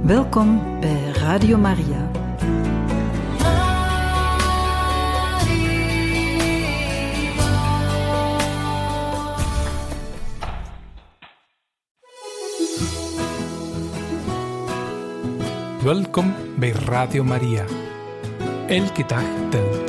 Welkom bij Radio Maria. Welkom bij Radio Maria. Elke dag telt.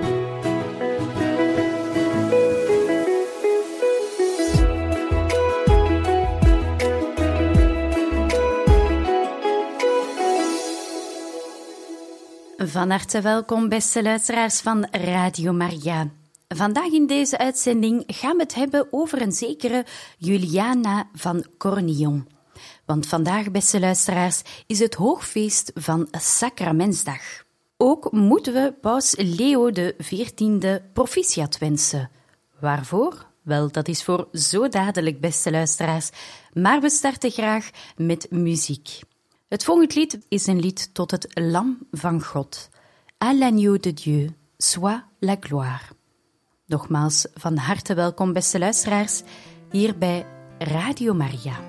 Van harte welkom, beste luisteraars van Radio Maria. Vandaag in deze uitzending gaan we het hebben over een zekere Juliana van Cornillon. Want vandaag, beste luisteraars, is het hoogfeest van Sacramentsdag. Ook moeten we paus Leo XIV proficiat wensen. Waarvoor? Wel, dat is voor zo dadelijk, beste luisteraars. Maar we starten graag met muziek. Het volgende lied is een lied tot het Lam van God. À l'agneau de Dieu, soit la gloire. Nogmaals, van harte welkom, beste luisteraars, hier bij Radio Maria.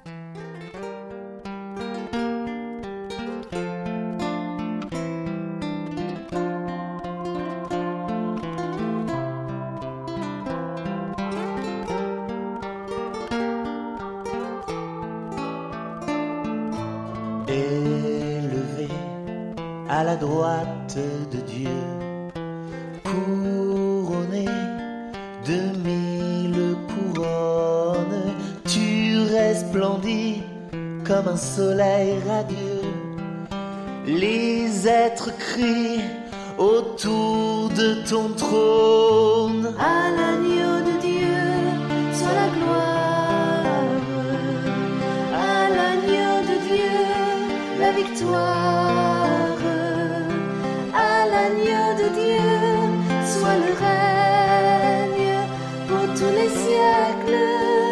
Élevé à la droite de Dieu, couronné de 1000 couronnes, tu resplendis comme un soleil radieux. Les êtres crient autour de ton trône. À l'agneau de Dieu soit la gloire. À l'agneau de Dieu la victoire. À l'agneau de Dieu soit le règne pour tous les siècles.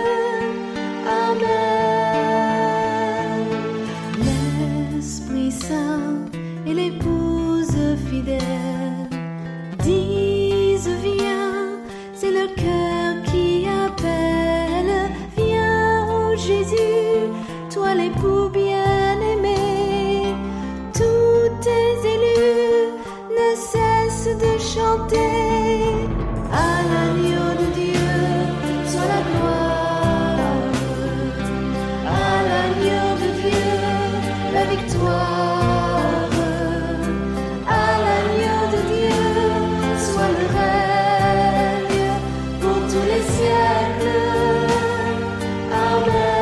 Amen. L'Esprit Saint et l'épouse fidèle disent viens, c'est le cœur qui appelle. Viens, ô Jésus, toi l'époux bien-aimé. Tous tes élus ne cessent de chanter. À l'agneau de Dieu soit la gloire. À l'agneau de Dieu la victoire. À l'agneau de Dieu soit le règne pour tous les siècles. Amen.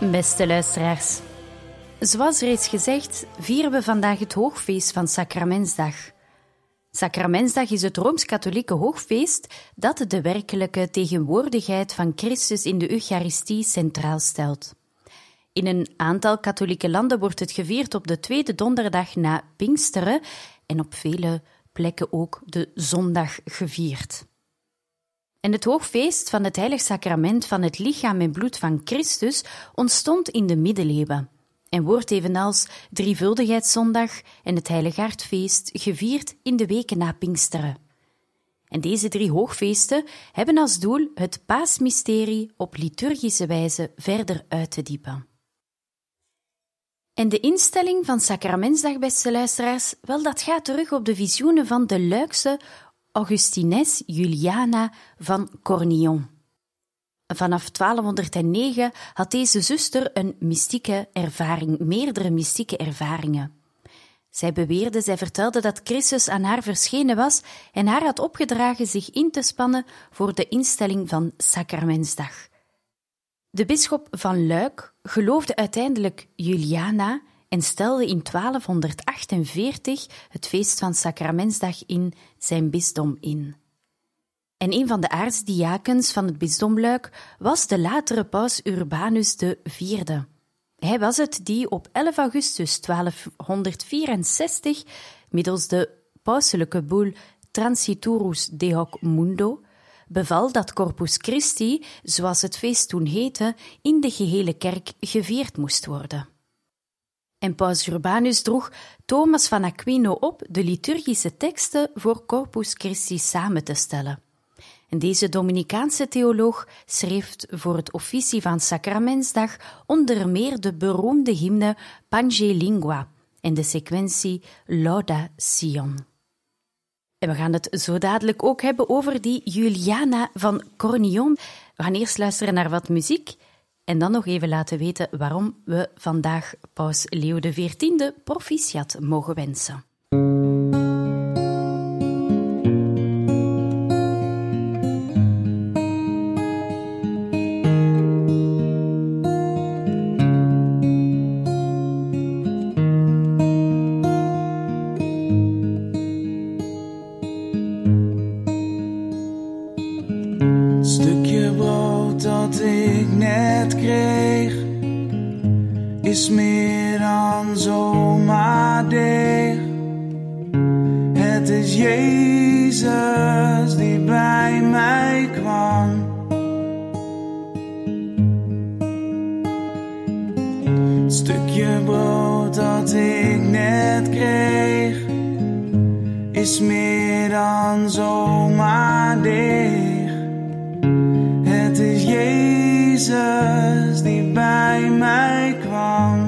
Beste luisteraars, zoals reeds gezegd vieren we vandaag het hoogfeest van Sacramentsdag. Sacramentsdag is het Rooms-Katholieke hoogfeest dat de werkelijke tegenwoordigheid van Christus in de Eucharistie centraal stelt. In een aantal katholieke landen wordt het gevierd op de tweede donderdag na Pinksteren en op vele plekken ook de zondag gevierd. En het hoogfeest van het heilig sacrament van het lichaam en bloed van Christus ontstond in de middeleeuwen en wordt evenals Drievuldigheidszondag en het Heiligaardfeest gevierd in de weken na Pinksteren. En deze 3 hoogfeesten hebben als doel het paasmysterie op liturgische wijze verder uit te diepen. En de instelling van Sacramentsdag, beste luisteraars, wel, dat gaat terug op de visioenen van de Luikse Augustines Juliana van Cornillon. Vanaf 1209 had deze zuster een mystieke ervaring, meerdere mystieke ervaringen. Zij vertelde dat Christus aan haar verschenen was en haar had opgedragen zich in te spannen voor de instelling van Sacramentsdag. De bisschop van Luik geloofde uiteindelijk Juliana en stelde in 1248 het feest van Sacramentsdag in zijn bisdom in. En een van de aartsdiakens van het bisdom Luik was de latere paus Urbanus IV. Hij was het die op 11 augustus 1264 middels de pauselijke boel Transiturus de hoc mundo beval dat Corpus Christi, zoals het feest toen heette, in de gehele kerk gevierd moest worden. En paus Urbanus droeg Thomas van Aquino op de liturgische teksten voor Corpus Christi samen te stellen. En deze Dominicaanse theoloog schreef voor het officie van Sacramentsdag onder meer de beroemde hymne Pange Lingua en de sequentie Lauda Sion. En we gaan het zo dadelijk ook hebben over die Juliana van Cornillon. We gaan eerst luisteren naar wat muziek en dan nog even laten weten waarom we vandaag paus Leo XIV proficiat mogen wensen. Is meer dan zomaar deeg. Het is Jezus die bij mij kwam. Het stukje brood dat ik net kreeg is meer dan zomaar deeg. Het is Jezus die bij mij kwam.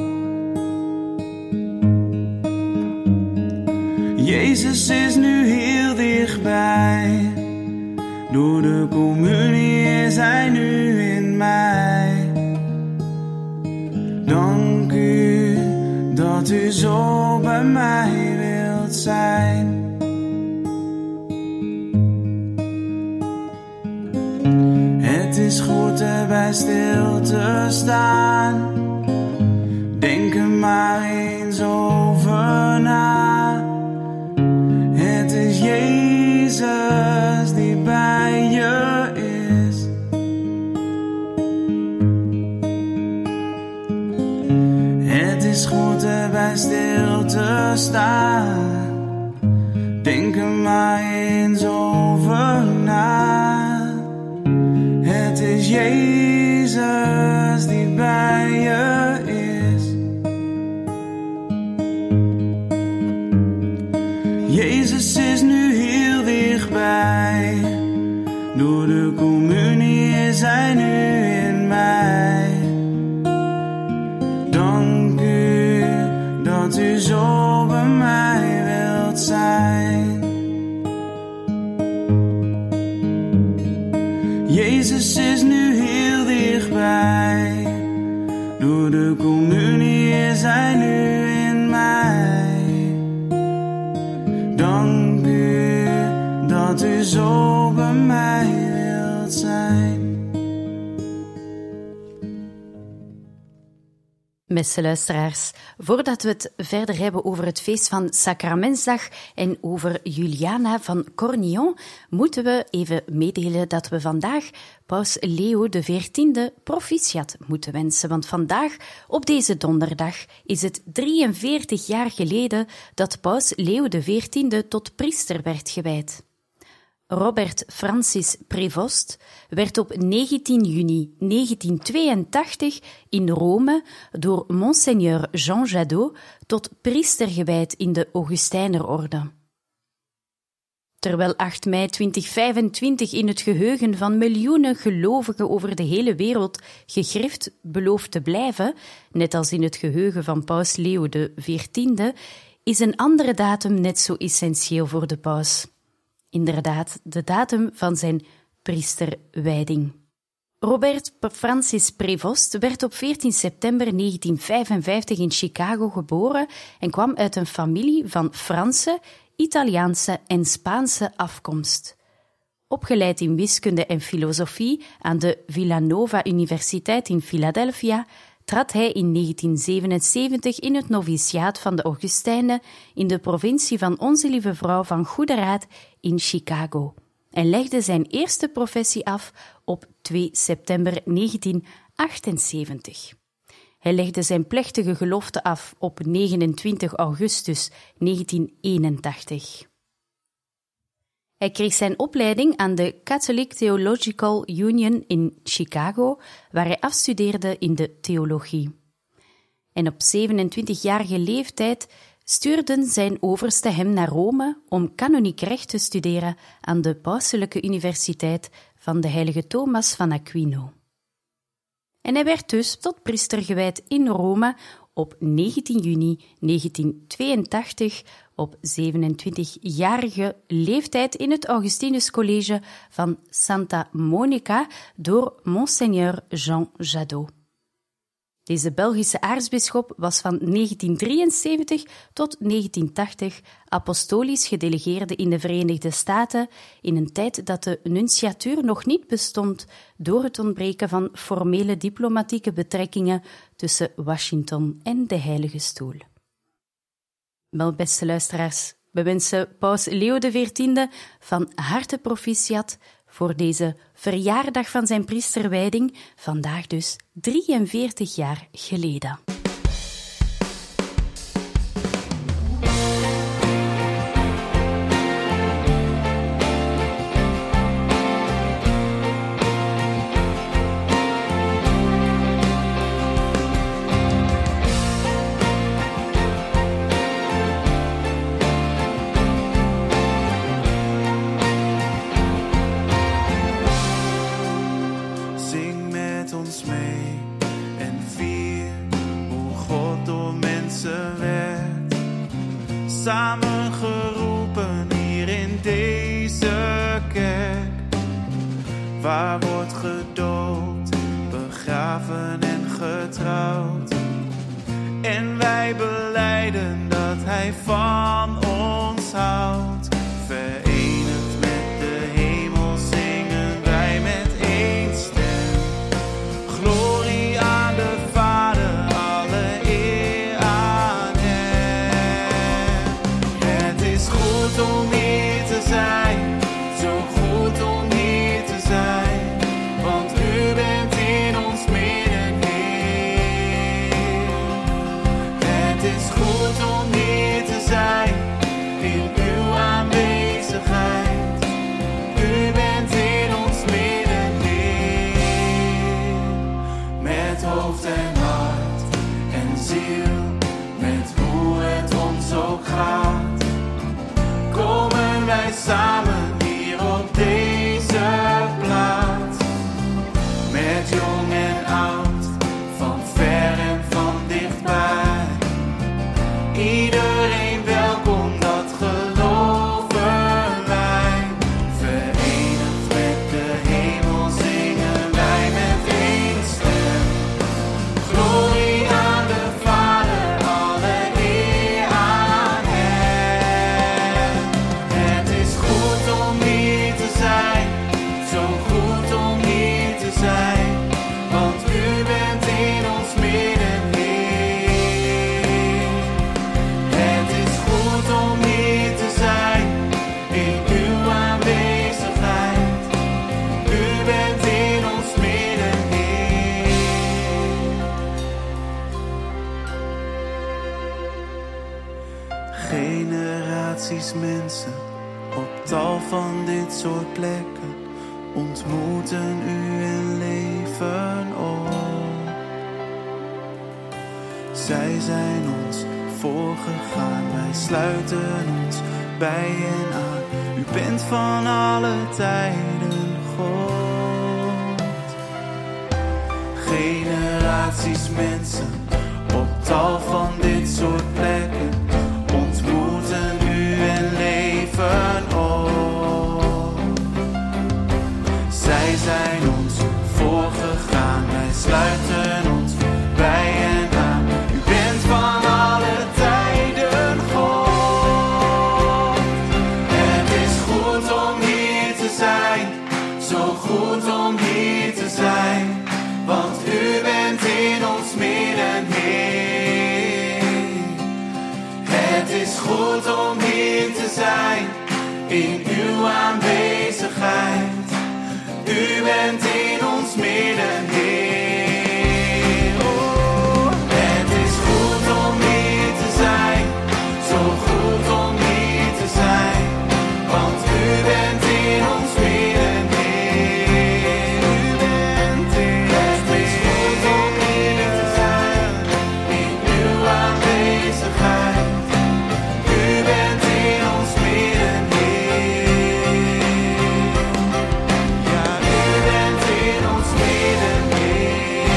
Jezus is nu heel dichtbij. Door de communie is Hij nu in mij. Dank U dat U zo bij mij wilt zijn. Het is goed erbij stil te staan. Denk er maar eens over na. Het is Jezus die bij je is. Het is goed erbij stil te staan. Denk er maar eens over na. Het is Jezus die bij je is. Jezus is nu heel dichtbij. Door de communie is Hij nu in mij. Dank U dat U zo bij mij wilt zijn. Jezus is nu heel dichtbij. Door de communie is Hij nu in mij. Dank U dat U zo bij mij wilt zijn. Beste luisteraars, voordat we het verder hebben over het feest van Sacramentsdag en over Juliana van Cornillon, moeten we even meedelen dat we vandaag paus Leo XIV proficiat moeten wensen. Want vandaag, op deze donderdag, is het 43 jaar geleden dat paus Leo XIV tot priester werd gewijd. Robert Francis Prévost werd op 19 juni 1982 in Rome door Monseigneur Jean Jadot tot priester gewijd in de Augustijnerorde. Terwijl 8 mei 2025 in het geheugen van miljoenen gelovigen over de hele wereld gegrift belooft te blijven, net als in het geheugen van paus Leo XIV, is een andere datum net zo essentieel voor de paus. Inderdaad, de datum van zijn priesterwijding. Robert Francis Prévost werd op 14 september 1955 in Chicago geboren en kwam uit een familie van Franse, Italiaanse en Spaanse afkomst. Opgeleid in wiskunde en filosofie aan de Villanova Universiteit in Philadelphia, trad hij in 1977 in het noviciaat van de Augustijnen in de provincie van Onze Lieve Vrouw van Goede Raad in Chicago en legde zijn eerste professie af op 2 september 1978. Hij legde zijn plechtige gelofte af op 29 augustus 1981. Hij kreeg zijn opleiding aan de Catholic Theological Union in Chicago, waar hij afstudeerde in de theologie. En op 27-jarige leeftijd stuurden zijn overste hem naar Rome om kanoniek recht te studeren aan de Pauselijke Universiteit van de heilige Thomas van Aquino. En hij werd dus tot priester gewijd in Rome op 19 juni 1982 op 27-jarige leeftijd in het Augustinuscollege van Santa Monica door Monseigneur Jean Jadot. Deze Belgische aartsbisschop was van 1973 tot 1980 apostolisch gedelegeerde in de Verenigde Staten in een tijd dat de nunciatuur nog niet bestond door het ontbreken van formele diplomatieke betrekkingen tussen Washington en de Heilige Stoel. Wel, beste luisteraars, we wensen paus Leo XIV van harte proficiat voor deze verjaardag van zijn priesterwijding, vandaag dus 43 jaar geleden. Samengeroepen hier in deze kerk, waar wordt gedoopt, begraven en getrouwd. En wij belijden dat hij van ons houdt. Verenigd met de hemel zingen wij met één stem. Glorie aan de Vader, alle eer aan hem. Het is goed om hier te zijn, zo goed om hier te zijn, want u bent in ons midden, Heer. Het is goed om hier te zijn, in uw aanwezigheid. U bent in ons midden, Heer. Met hoofd en hart en ziel, met hoe het ons ook gaat, komen wij samen hier op deze plaats. Met jong en oud, van ver en van dichtbij. Iedereen welkom, dat geloven wij. Verenigd met de hemel zingen wij met één stem. Glorie aan de Vader, alle eer aan hem. Het is goed tal van dit soort plekken ontmoeten u en leven op. Zij zijn ons voorgegaan, wij sluiten ons bij hen aan. U bent van alle tijden God. Generaties mensen op tal van dit soort plekken ontmoeten u en leven op. Zij zijn ons voorgegaan, wij sluiten ons bij hen aan. U bent van alle tijden God. Het is goed om hier te zijn, zo goed om hier te zijn, want u bent in ons midden, Heer. Het is goed om hier te zijn, in uw aanwezigheid. U bent in ons midden, Heer. Oh, het is goed om hier te zijn, zo goed om hier te zijn, want u bent in ons midden, Heer. U bent in ons midden. Het is goed om hier te zijn, in uw aanwezigheid. U bent in ons midden, Heer. Ja, u bent in ons midden, Heer.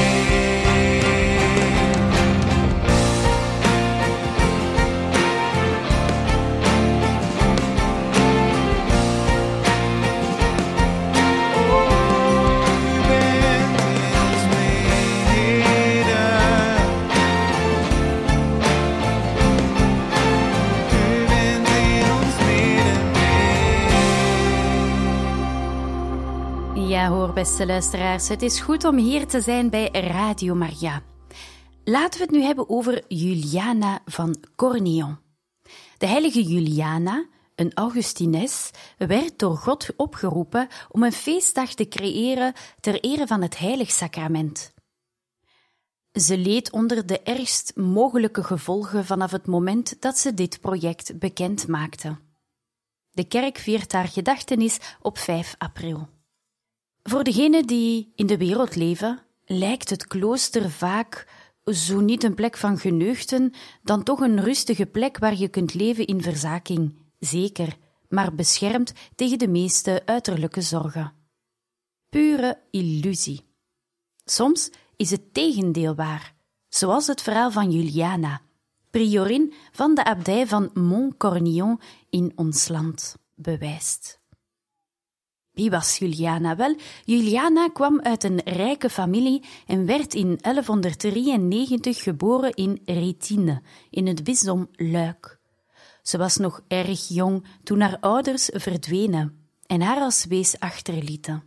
Ja hoor, beste luisteraars, het is goed om hier te zijn bij Radio Maria. Laten we het nu hebben over Juliana van Cornillon. De heilige Juliana, een Augustines, werd door God opgeroepen om een feestdag te creëren ter ere van het heilig sacrament. Ze leed onder de ergst mogelijke gevolgen vanaf het moment dat ze dit project bekend maakte. De kerk viert haar gedachtenis op 5 april. Voor degenen die in de wereld leven, lijkt het klooster vaak, zo niet een plek van geneugten, dan toch een rustige plek waar je kunt leven in verzaking, zeker, maar beschermd tegen de meeste uiterlijke zorgen. Pure illusie. Soms is het tegendeel waar, zoals het verhaal van Juliana, priorin van de abdij van Montcornillon in ons land, bewijst. Wie was Juliana? Wel, Juliana kwam uit een rijke familie en werd in 1193 geboren in Rétine, in het bisdom Luik. Ze was nog erg jong toen haar ouders verdwenen en haar als wees achterlieten.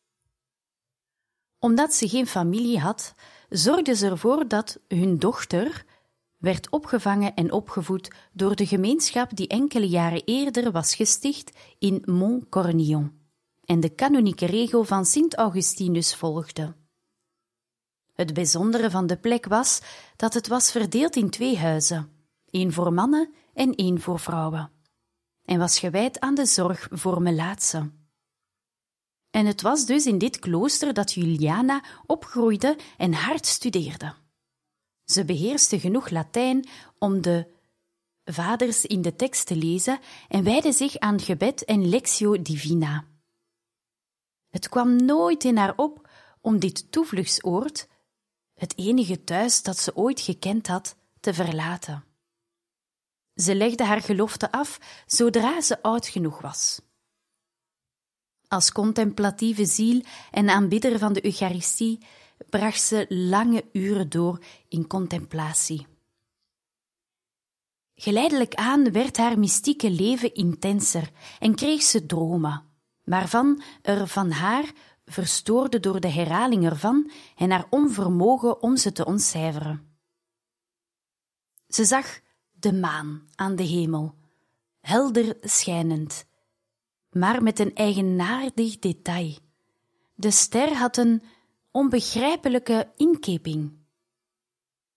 Omdat ze geen familie had, zorgde ze ervoor dat hun dochter werd opgevangen en opgevoed door de gemeenschap die enkele jaren eerder was gesticht in Montcornillon en de kanonieke regel van Sint Augustinus volgde. Het bijzondere van de plek was dat het was verdeeld in 2 huizen, 1 voor mannen en 1 voor vrouwen, en was gewijd aan de zorg voor melaatsen. En het was dus in dit klooster dat Juliana opgroeide en hard studeerde. Ze beheerste genoeg Latijn om de vaders in de tekst te lezen en wijdde zich aan gebed en lectio divina. Het kwam nooit in haar op om dit toevluchtsoord, het enige thuis dat ze ooit gekend had, te verlaten. Ze legde haar gelofte af zodra ze oud genoeg was. Als contemplatieve ziel en aanbidder van de Eucharistie bracht ze lange uren door in contemplatie. Geleidelijk aan werd haar mystieke leven intenser en kreeg ze dromen, waarvan er van haar, verstoorde door de herhaling ervan en haar onvermogen om ze te ontcijferen. Ze zag de maan aan de hemel, helder schijnend, maar met een eigenaardig detail. De ster had een onbegrijpelijke inkeping.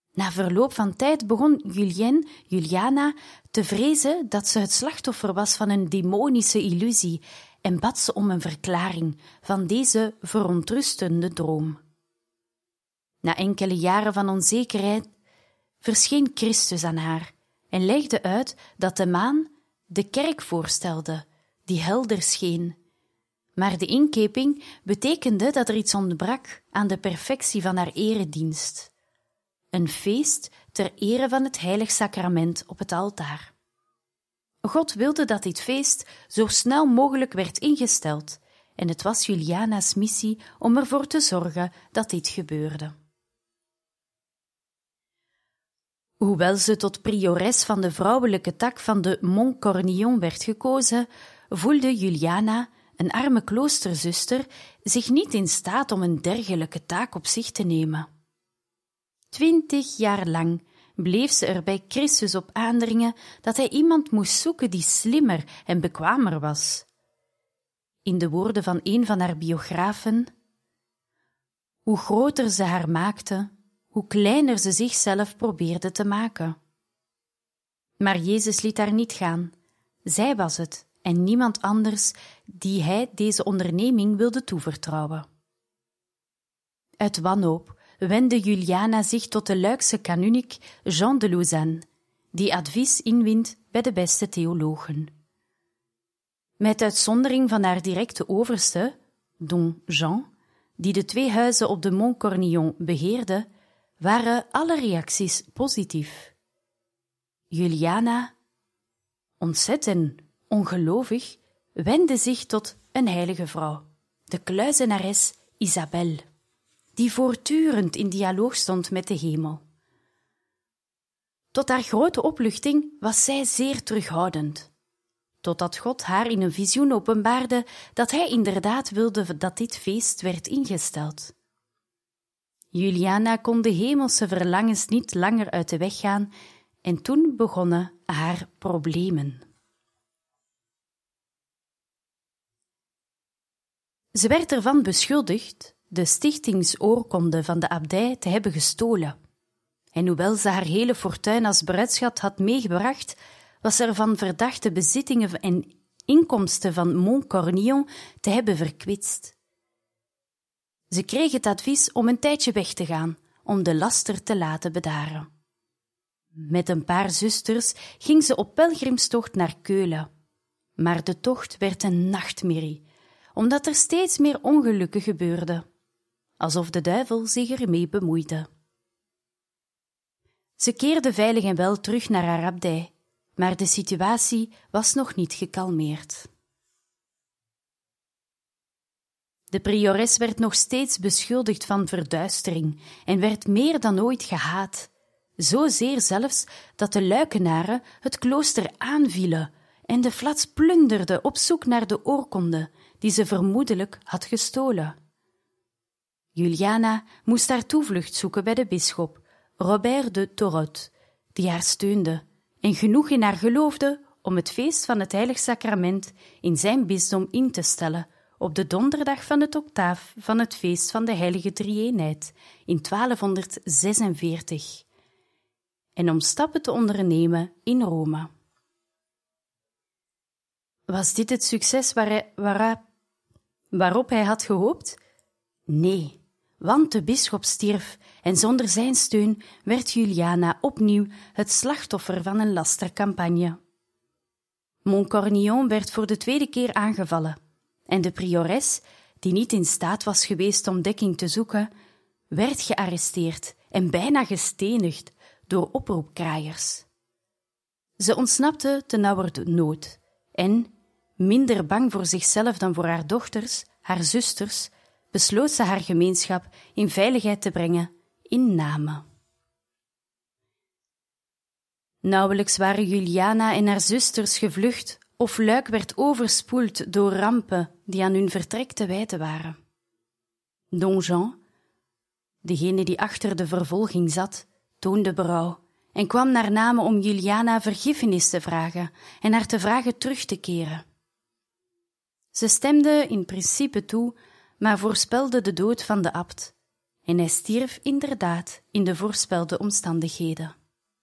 Na verloop van tijd begon Juliana te vrezen dat ze het slachtoffer was van een demonische illusie en bad ze om een verklaring van deze verontrustende droom. Na enkele jaren van onzekerheid verscheen Christus aan haar en legde uit dat de maan de kerk voorstelde, die helder scheen. Maar de inkeping betekende dat er iets ontbrak aan de perfectie van haar eredienst. Een feest ter ere van het heilig sacrament op het altaar. God wilde dat dit feest zo snel mogelijk werd ingesteld, en het was Juliana's missie om ervoor te zorgen dat dit gebeurde. Hoewel ze tot priores van de vrouwelijke tak van de Montcornillon werd gekozen, voelde Juliana, een arme kloosterzuster, zich niet in staat om een dergelijke taak op zich te nemen. 20 jaar lang bleef ze er bij Christus op aandringen dat hij iemand moest zoeken die slimmer en bekwamer was. In de woorden van een van haar biografen: hoe groter ze haar maakte, hoe kleiner ze zichzelf probeerde te maken. Maar Jezus liet haar niet gaan. Zij was het, en niemand anders, die hij deze onderneming wilde toevertrouwen. Uit wanhoop wendde Juliana zich tot de Luikse kanuniek Jean de Lausanne, die advies inwint bij de beste theologen. Met uitzondering van haar directe overste, Don Jean, die de 2 huizen op de Montcornillon beheerde, waren alle reacties positief. Juliana, ontzet en ongelovig, wendde zich tot een heilige vrouw, de kluizenares Isabelle, die voortdurend in dialoog stond met de hemel. Tot haar grote opluchting was zij zeer terughoudend, totdat God haar in een visioen openbaarde dat hij inderdaad wilde dat dit feest werd ingesteld. Juliana kon de hemelse verlangens niet langer uit de weg gaan en toen begonnen haar problemen. Ze werd ervan beschuldigd de stichtingsoorkonde van de abdij te hebben gestolen. En hoewel ze haar hele fortuin als bruidschat had meegebracht, was er van verdachte bezittingen en inkomsten van Montcornillon te hebben verkwitst. Ze kreeg het advies om een tijdje weg te gaan, om de laster te laten bedaren. Met een paar zusters ging ze op pelgrimstocht naar Keulen. Maar de tocht werd een nachtmerrie, omdat er steeds meer ongelukken gebeurden, alsof de duivel zich ermee bemoeide. Ze keerde veilig en wel terug naar haar abdij, maar de situatie was nog niet gekalmeerd. De priores werd nog steeds beschuldigd van verduistering en werd meer dan ooit gehaat, zozeer zelfs dat de Luikenaren het klooster aanvielen en de flats plunderden op zoek naar de oorkonde die ze vermoedelijk had gestolen. Juliana moest haar toevlucht zoeken bij de bisschop, Robert de Thorold, die haar steunde en genoeg in haar geloofde om het feest van het Heilig Sacrament in zijn bisdom in te stellen op de donderdag van het octaaf van het feest van de Heilige Drie-eenheid in 1246 en om stappen te ondernemen in Rome. Was dit het succes waarop hij had gehoopt? Nee, want de bisschop stierf en zonder zijn steun werd Juliana opnieuw het slachtoffer van een lastercampagne. Montcornillon werd voor de 2e keer aangevallen en de priores, die niet in staat was geweest om dekking te zoeken, werd gearresteerd en bijna gestenigd door oproepkraaiers. Ze ontsnapte tenauwernood en, minder bang voor zichzelf dan voor haar dochters, haar zusters, besloot ze haar gemeenschap in veiligheid te brengen in Namen. Nauwelijks waren Juliana en haar zusters gevlucht of Luik werd overspoeld door rampen die aan hun vertrek te wijten waren. Don Jean, degene die achter de vervolging zat, toonde berouw en kwam naar Namen om Juliana vergiffenis te vragen en haar te vragen terug te keren. Ze stemde in principe toe, maar voorspelde de dood van de abt, en hij stierf inderdaad in de voorspelde omstandigheden.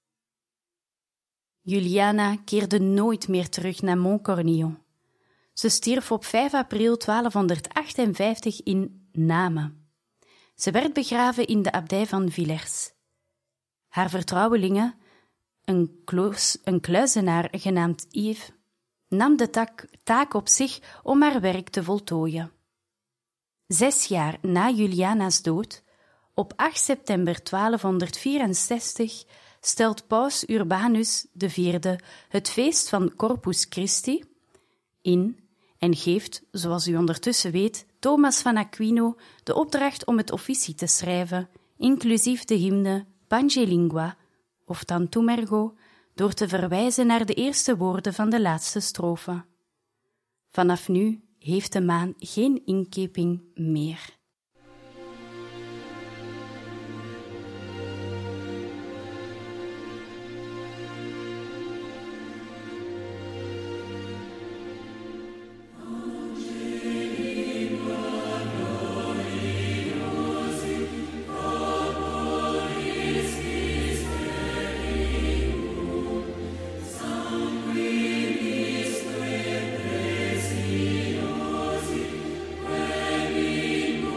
Juliana keerde nooit meer terug naar Montcornillon. Ze stierf op 5 april 1258 in Namen. Ze werd begraven in de abdij van Villers. Haar vertrouwelingen, een kluizenaar genaamd Yves, nam de taak op zich om haar werk te voltooien. 6 jaar na Juliana's dood, op 8 september 1264, stelt paus Urbanus IV het feest van Corpus Christi in en geeft, zoals u ondertussen weet, Thomas van Aquino de opdracht om het officie te schrijven, inclusief de hymne Pange Lingua, of Tantum Ergo, door te verwijzen naar de eerste woorden van de laatste strofe. Vanaf nu heeft de maan geen inkeping meer. Presiosi,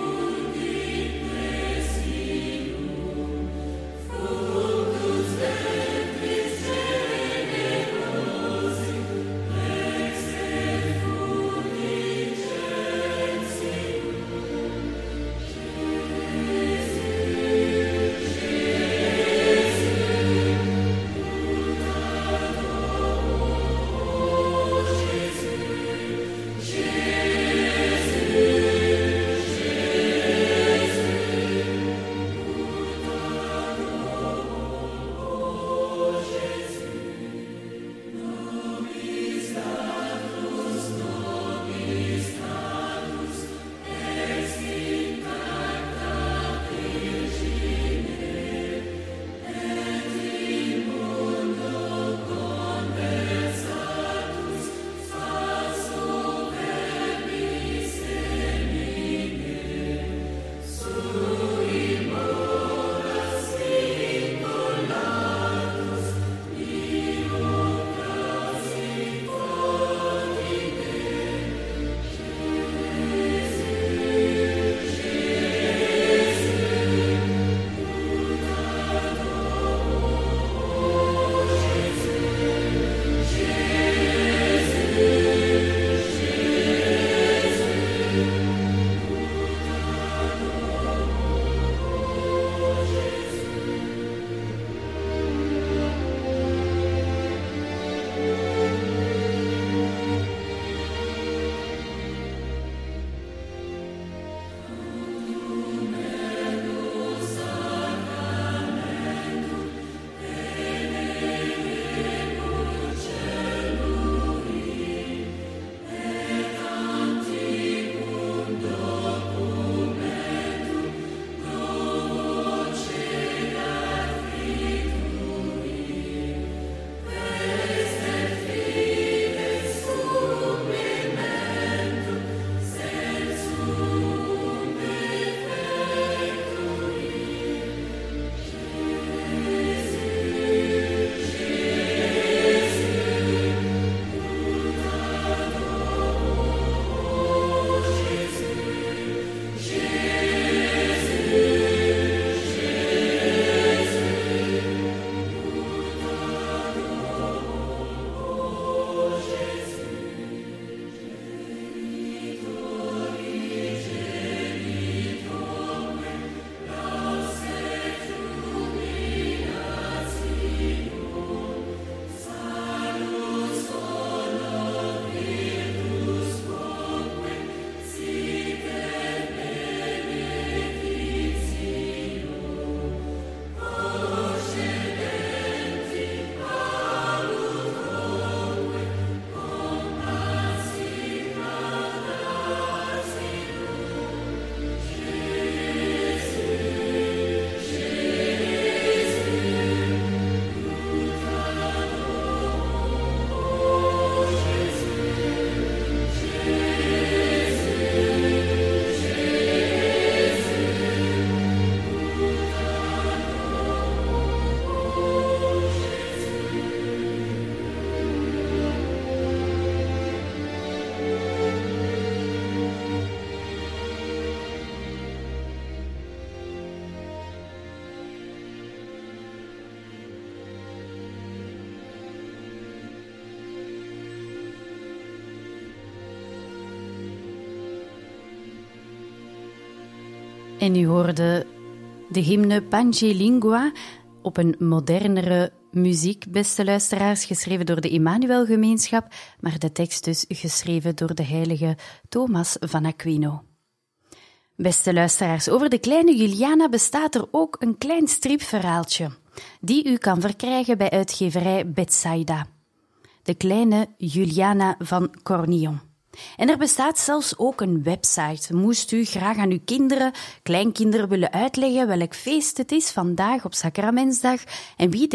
En u hoorde de hymne Pange Lingua op een modernere muziek, beste luisteraars, geschreven door de Immanuelgemeenschap, maar de tekst dus geschreven door de heilige Thomas van Aquino. Beste luisteraars, over de kleine Juliana bestaat er ook een klein stripverhaaltje, die u kan verkrijgen bij uitgeverij Betsaida. De kleine Juliana van Cornillon. En er bestaat zelfs ook een website. Moest u graag aan uw kinderen, kleinkinderen willen uitleggen welk feest het is vandaag op Sacramentsdag en wie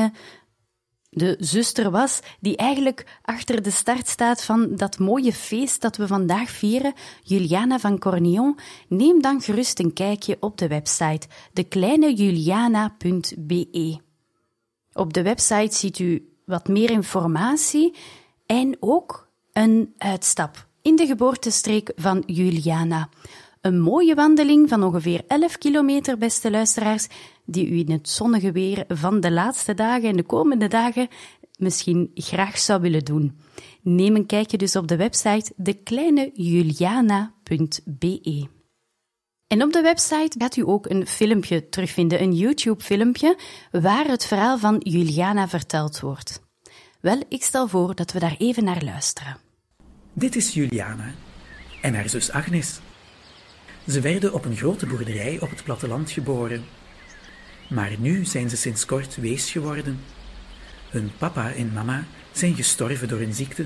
de zuster was die eigenlijk achter de start staat van dat mooie feest dat we vandaag vieren, Juliana van Cornillon, neem dan gerust een kijkje op de website dekleinejuliana.be. Op de website ziet u wat meer informatie en ook een uitstap in de geboortestreek van Juliana. Een mooie wandeling van ongeveer 11 kilometer, beste luisteraars, die u in het zonnige weer van de laatste dagen en de komende dagen misschien graag zou willen doen. Neem een kijkje dus op de website dekleinejuliana.be. En op de website gaat u ook een filmpje terugvinden, een YouTube-filmpje, waar het verhaal van Juliana verteld wordt. Wel, ik stel voor dat we daar even naar luisteren. Dit is Juliana en haar zus Agnes. Ze werden op een grote boerderij op het platteland geboren. Maar nu zijn ze sinds kort wees geworden. Hun papa en mama zijn gestorven door een ziekte.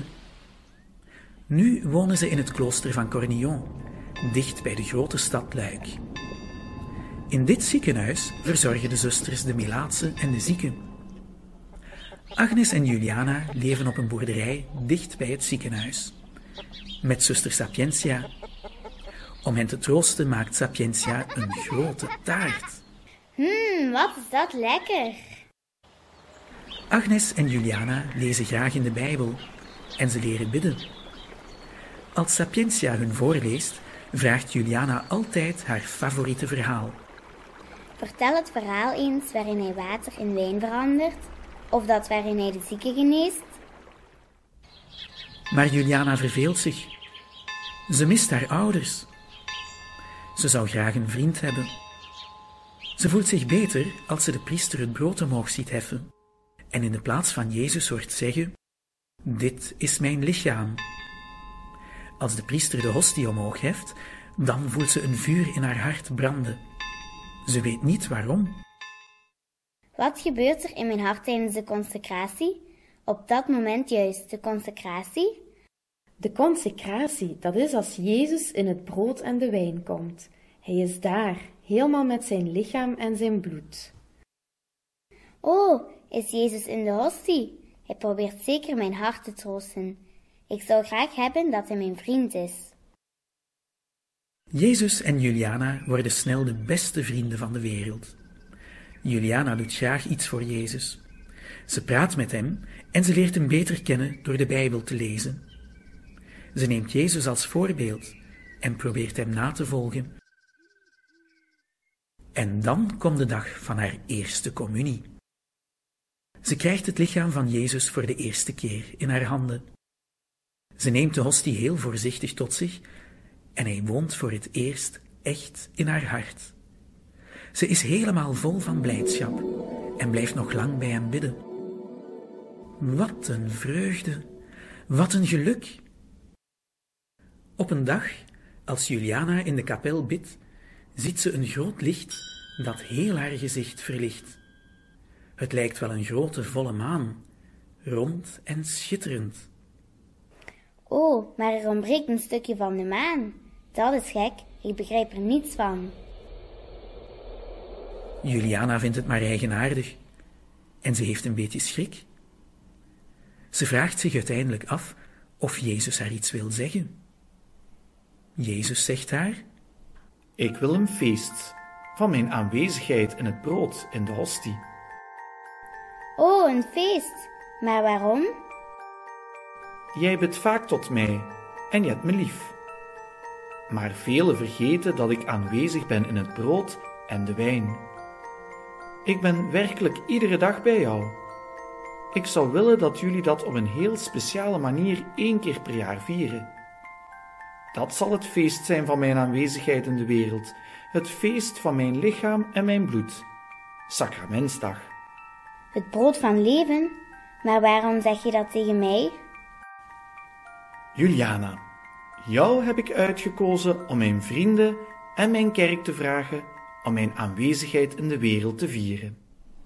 Nu wonen ze in het klooster van Cornillon, dicht bij de grote stad Luik. In dit ziekenhuis verzorgen de zusters de melaatsen en de zieken. Agnes en Juliana leven op een boerderij dicht bij het ziekenhuis, met zuster Sapientia. Om hen te troosten maakt Sapientia een grote taart. Wat is dat lekker! Agnes en Juliana lezen graag in de Bijbel en ze leren bidden. Als Sapientia hun voorleest, vraagt Juliana altijd haar favoriete verhaal. Vertel het verhaal eens waarin hij water in wijn verandert, of dat waarin hij de zieke geneest. Maar Juliana verveelt zich. Ze mist haar ouders. Ze zou graag een vriend hebben. Ze voelt zich beter als ze de priester het brood omhoog ziet heffen en in de plaats van Jezus hoort zeggen: dit is mijn lichaam. Als de priester de hostie omhoog heft, dan voelt ze een vuur in haar hart branden. Ze weet niet waarom. Wat gebeurt er in mijn hart tijdens de consecratie? Op dat moment juist, de consecratie? De consecratie, dat is als Jezus in het brood en de wijn komt. Hij is daar, helemaal met zijn lichaam en zijn bloed. Oh, is Jezus in de hostie? Hij probeert zeker mijn hart te troosten. Ik zou graag hebben dat hij mijn vriend is. Jezus en Juliana worden snel de beste vrienden van de wereld. Juliana doet graag iets voor Jezus. Ze praat met hem en ze leert hem beter kennen door de Bijbel te lezen. Ze neemt Jezus als voorbeeld en probeert hem na te volgen. En dan komt de dag van haar eerste communie. Ze krijgt het lichaam van Jezus voor de eerste keer in haar handen. Ze neemt de hostie heel voorzichtig tot zich en hij woont voor het eerst echt in haar hart. Ze is helemaal vol van blijdschap en blijft nog lang bij hem bidden. Wat een vreugde, wat een geluk! Op een dag, als Juliana in de kapel bidt, ziet ze een groot licht dat heel haar gezicht verlicht. Het lijkt wel een grote volle maan, rond en schitterend. Oh, maar er ontbreekt een stukje van de maan. Dat is gek, ik begrijp er niets van. Juliana vindt het maar eigenaardig en ze heeft een beetje schrik. Ze vraagt zich uiteindelijk af of Jezus haar iets wil zeggen. Jezus zegt haar: ik wil een feest van mijn aanwezigheid in het brood in de hostie. Oh, een feest. Maar waarom? Jij bidt vaak tot mij en je hebt me lief. Maar velen vergeten dat ik aanwezig ben in het brood en de wijn. Ik ben werkelijk iedere dag bij jou. Ik zou willen dat jullie dat op een heel speciale manier 1 keer per jaar vieren. Dat zal het feest zijn van mijn aanwezigheid in de wereld, het feest van mijn lichaam en mijn bloed. Sacramentsdag. Het brood van leven? Maar waarom zeg je dat tegen mij? Juliana, jou heb ik uitgekozen om mijn vrienden en mijn kerk te vragen om mijn aanwezigheid in de wereld te vieren.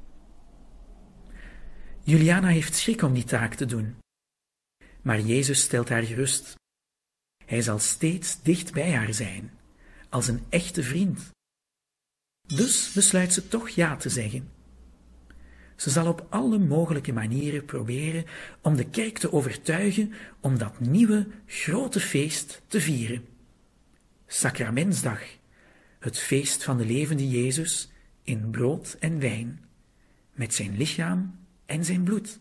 Juliana heeft schrik om die taak te doen. Maar Jezus stelt haar gerust. Hij zal steeds dicht bij haar zijn, als een echte vriend. Dus besluit ze toch ja te zeggen. Ze zal op alle mogelijke manieren proberen om de kerk te overtuigen om dat nieuwe, grote feest te vieren. Sacramentsdag, het feest van de levende Jezus in brood en wijn, met zijn lichaam en zijn bloed.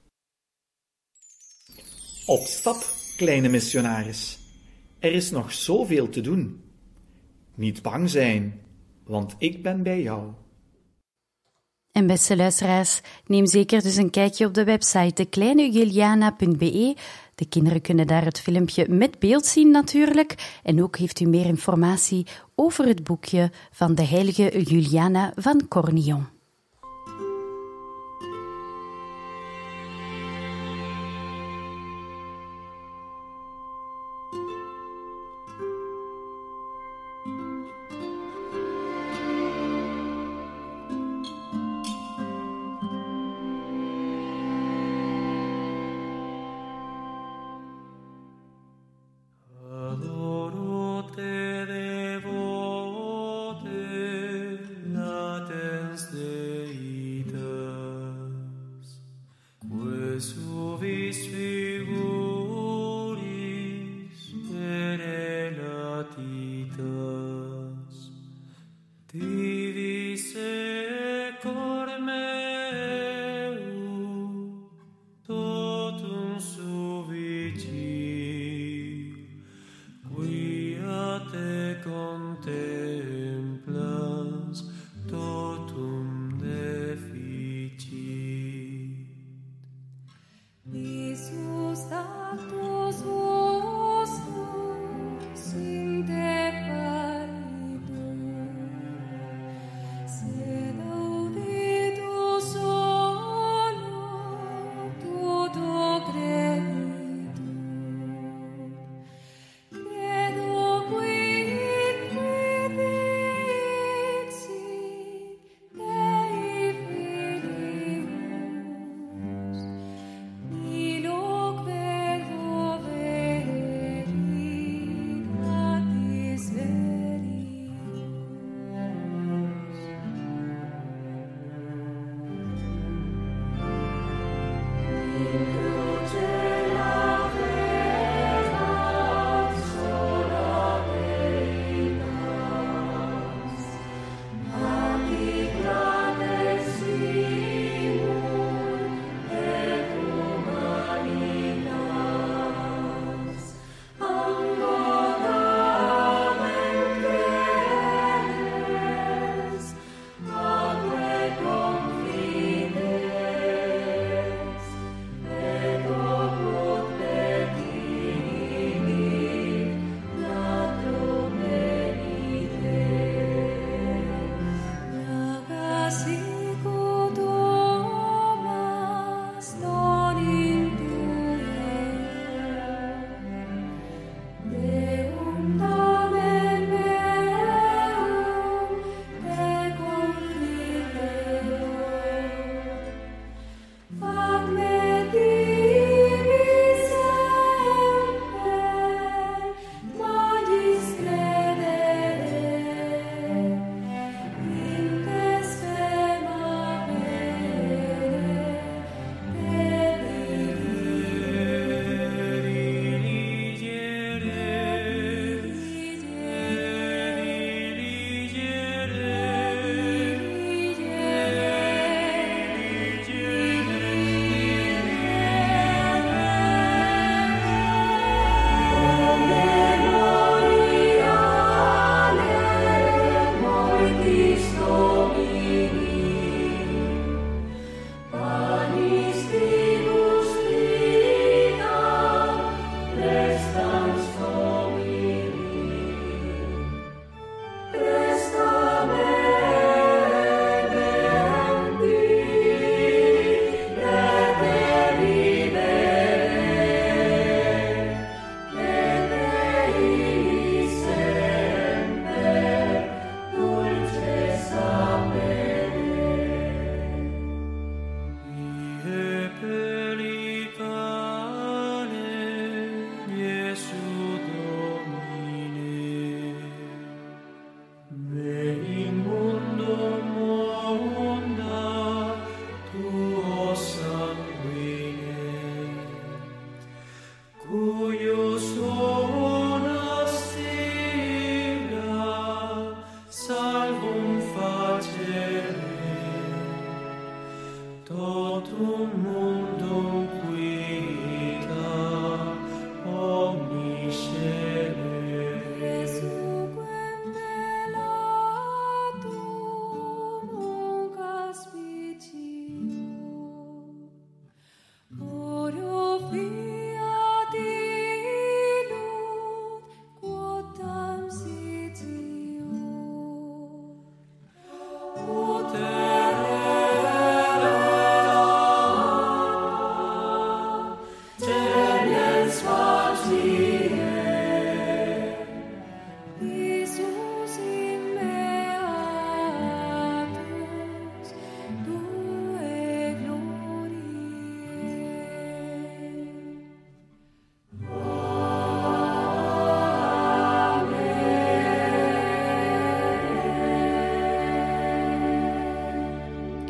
Op stap, kleine missionaris. Er is nog zoveel te doen. Niet bang zijn, want ik ben bij jou. En beste luisteraars, neem zeker dus een kijkje op de website dekleinejuliana.be. De kinderen kunnen daar het filmpje met beeld zien natuurlijk. En ook heeft u meer informatie over het boekje van de heilige Juliana van Cornillon. Te devote latens de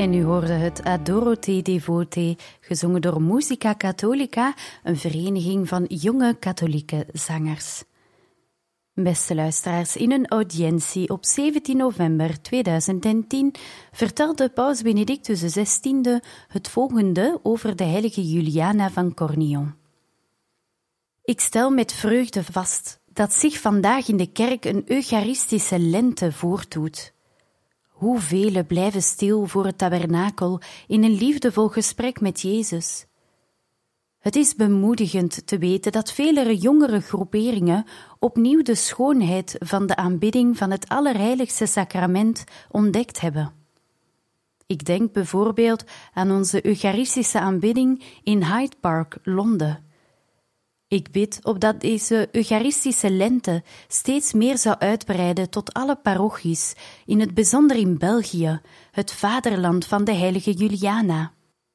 En u hoorde het Adoro te Devote, gezongen door Musica Catholica, een vereniging van jonge katholieke zangers. Beste luisteraars, in een audiëntie op 17 november 2010 vertelde paus Benedictus XVI het volgende over de heilige Juliana van Cornillon. Ik stel met vreugde vast dat zich vandaag in de kerk een eucharistische lente voordoet. Hoevelen blijven stil voor het tabernakel in een liefdevol gesprek met Jezus. Het is bemoedigend te weten dat vele jongere groeperingen opnieuw de schoonheid van de aanbidding van het Allerheiligste Sacrament ontdekt hebben. Ik denk bijvoorbeeld aan onze eucharistische aanbidding in Hyde Park, Londen. Ik bid opdat deze eucharistische lente steeds meer zou uitbreiden tot alle parochies, in het bijzonder in België, het vaderland van de heilige Juliana.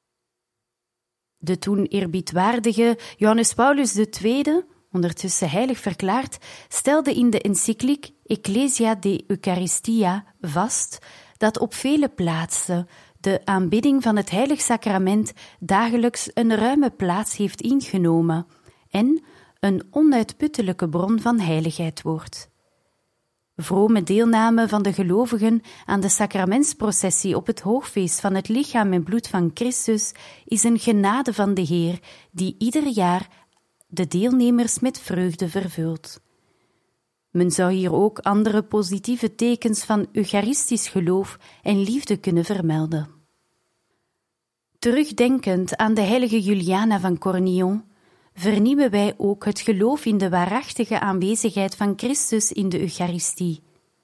De toen eerbiedwaardige Johannes Paulus II, ondertussen heilig verklaard, stelde in de encycliek Ecclesia de Eucharistia vast dat op vele plaatsen de aanbidding van het heilig sacrament dagelijks een ruime plaats heeft ingenomen en een onuitputtelijke bron van heiligheid wordt. Vrome deelname van de gelovigen aan de sacramentsprocessie op het hoogfeest van het lichaam en bloed van Christus is een genade van de Heer, die ieder jaar de deelnemers met vreugde vervult. Men zou hier ook andere positieve tekens van eucharistisch geloof en liefde kunnen vermelden. Terugdenkend aan de heilige Juliana van Cornillon, vernieuwen wij ook het geloof in de waarachtige aanwezigheid van Christus in de Eucharistie.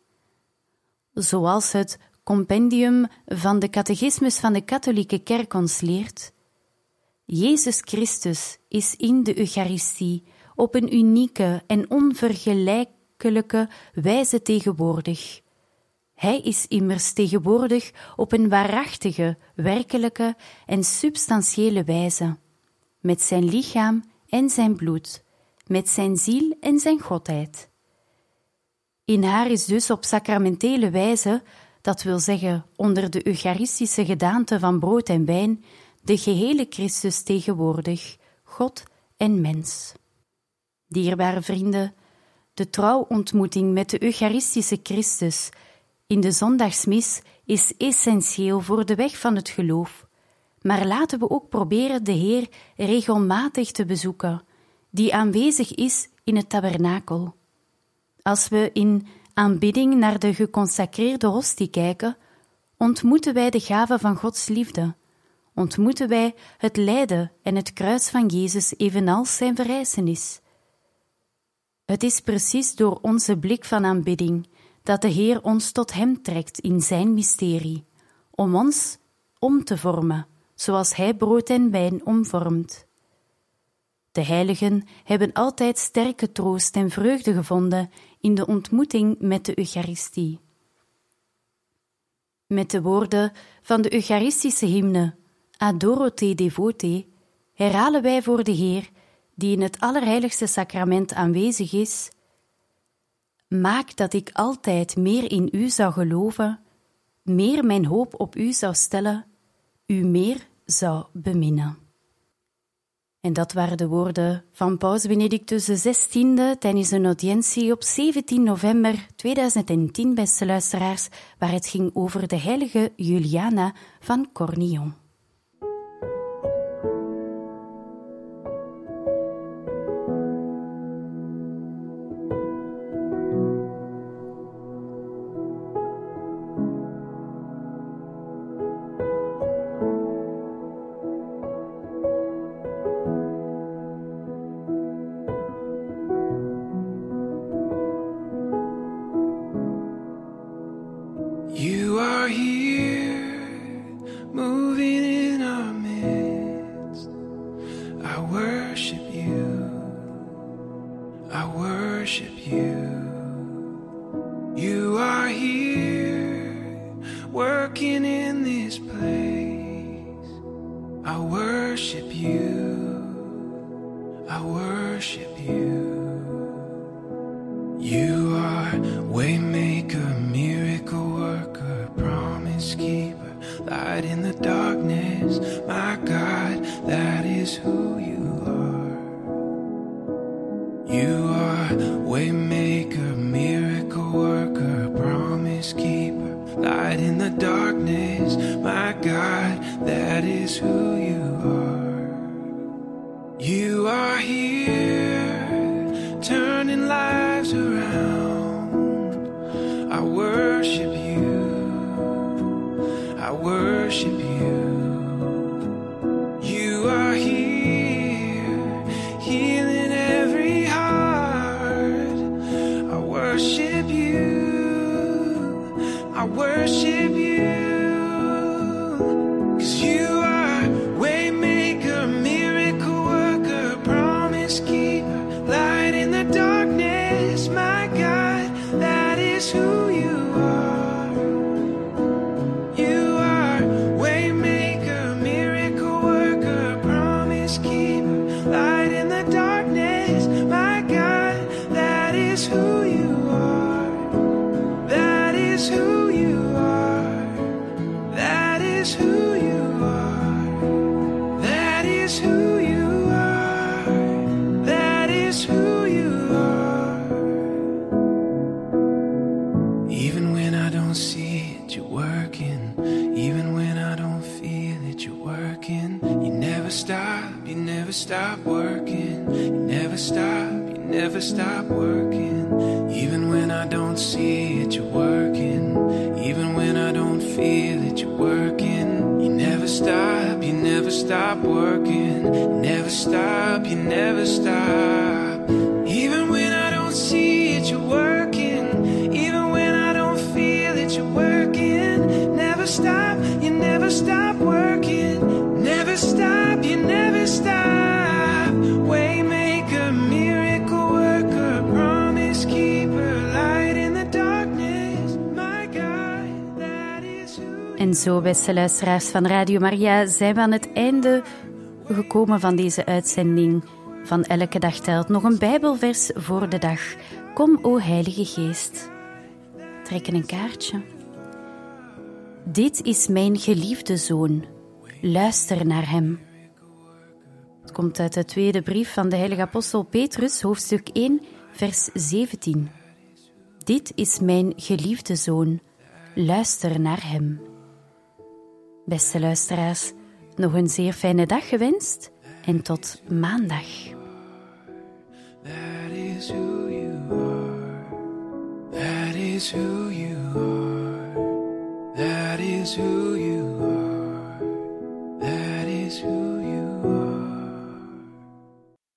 Zoals het compendium van de catechismus van de katholieke kerk ons leert, Jezus Christus is in de Eucharistie op een unieke en onvergelijkelijke wijze tegenwoordig. Hij is immers tegenwoordig op een waarachtige, werkelijke en substantiële wijze, met zijn lichaam en zijn bloed, met zijn ziel en zijn godheid. In haar is dus op sacramentele wijze, dat wil zeggen onder de eucharistische gedaante van brood en wijn, de gehele Christus tegenwoordig, God en mens. Dierbare vrienden, de trouwontmoeting met de eucharistische Christus in de zondagsmis is essentieel voor de weg van het geloof. Maar laten we ook proberen de Heer regelmatig te bezoeken, die aanwezig is in het tabernakel. Als we in aanbidding naar de geconsacreerde hostie kijken, ontmoeten wij de gave van Gods liefde, ontmoeten wij het lijden en het kruis van Jezus evenals zijn verrijzenis. Het is precies door onze blik van aanbidding dat de Heer ons tot Hem trekt in zijn mysterie, om ons om te vormen, zoals Hij brood en wijn omvormt. De heiligen hebben altijd sterke troost en vreugde gevonden in de ontmoeting met de Eucharistie. Met de woorden van de Eucharistische hymne Adoro te Devote herhalen wij voor de Heer, die in het Allerheiligste Sacrament aanwezig is: maak dat ik altijd meer in U zou geloven, meer mijn hoop op U zou stellen, U meer zou beminnen. En dat waren de woorden van paus Benedictus XVI tijdens een audiëntie op 17 november 2010, beste luisteraars, waar het ging over de heilige Juliana van Cornillon. You are here, moving in our midst. I worship you. I worship you. You are here, working in this place. I worship you. I worship you. You are waymaker, miracle worker, promise keeper, light light in the darkness. My God, that is who you are. You are waymaker, miracle worker, promise keeper, light in the darkness. My God, that is who you are. You are here, turning lives around. I worship you, I worship you. You are here, healing every heart. I worship you, I worship you. 'Cause you are waymaker, miracle worker, promise keeper, light in the darkness. My God, that is who you are. You are waymaker, miracle worker, promise keeper, light in the darkness. My God, that is who you are. That is who you are. That is who you are. That is who you are. That is who you are. Even when I don't see it, you're working. Even when I don't feel it, you're working. You never stop working. You never stop working. Even when I don't see it, you're working. Even when I don't feel it, you're working. You never stop working. You never stop. Even when I don't see it, you're working. Even when I don't feel it, you're working. You never stop working. Never stop, you never stop. Waymaker, miracle worker, promise keeper, light in the darkness. My God, that is who. En zo, beste luisteraars van Radio Maria, zijn we aan het einde gekomen van deze uitzending van Elke Dag Telt. Nog een Bijbelvers voor de dag. Kom, o Heilige Geest. Trekken een kaartje. Dit is mijn geliefde Zoon. Luister naar hem. Het komt uit de tweede brief van de heilige apostel Petrus, hoofdstuk 1, vers 17. Dit is mijn geliefde Zoon. Luister naar hem. Beste luisteraars, nog een zeer fijne dag gewenst en tot maandag. That is who you are. That is who you are. That is who you are. That is who